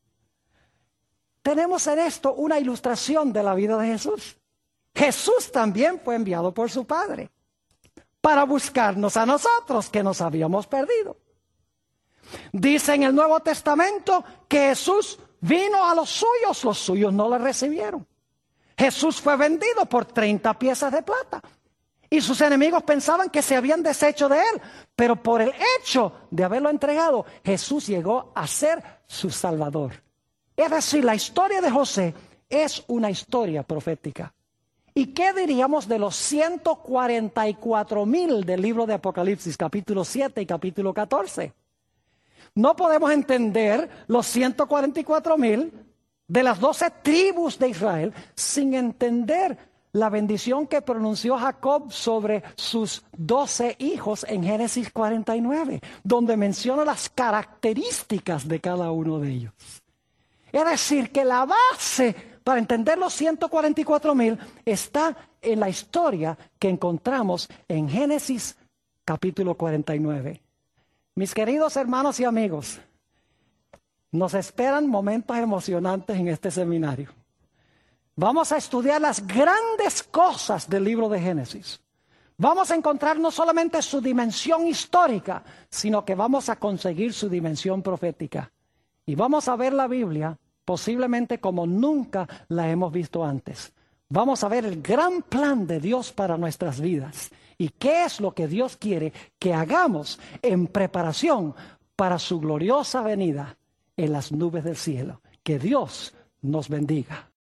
Tenemos en esto una ilustración de la vida de Jesús. Jesús también fue enviado por su Padre para buscarnos a nosotros que nos habíamos perdido. Dice en el Nuevo Testamento que Jesús vino a los suyos, los suyos no le recibieron. Jesús fue vendido por treinta piezas de plata y sus enemigos pensaban que se habían deshecho de él, pero por el hecho de haberlo entregado, Jesús llegó a ser su Salvador. Es decir, la historia de José es una historia profética. ¿Y qué diríamos de los ciento cuarenta y cuatro mil del libro de Apocalipsis, capítulo siete y capítulo catorce? No podemos entender los ciento cuarenta y cuatro mil de las doce tribus de Israel sin entender la bendición que pronunció Jacob sobre sus doce hijos en Génesis cuarenta y nueve, donde menciona las características de cada uno de ellos. Es decir, que la base para entender los ciento cuarenta y cuatro mil está en la historia que encontramos en Génesis capítulo cuarenta y nueve. Mis queridos hermanos y amigos, nos esperan momentos emocionantes en este seminario. Vamos a estudiar las grandes cosas del libro de Génesis. Vamos a encontrar no solamente su dimensión histórica, sino que vamos a conseguir su dimensión profética. Y vamos a ver la Biblia posiblemente como nunca la hemos visto antes. Vamos a ver el gran plan de Dios para nuestras vidas. Y qué es lo que Dios quiere que hagamos en preparación para su gloriosa venida en las nubes del cielo. Que Dios nos bendiga.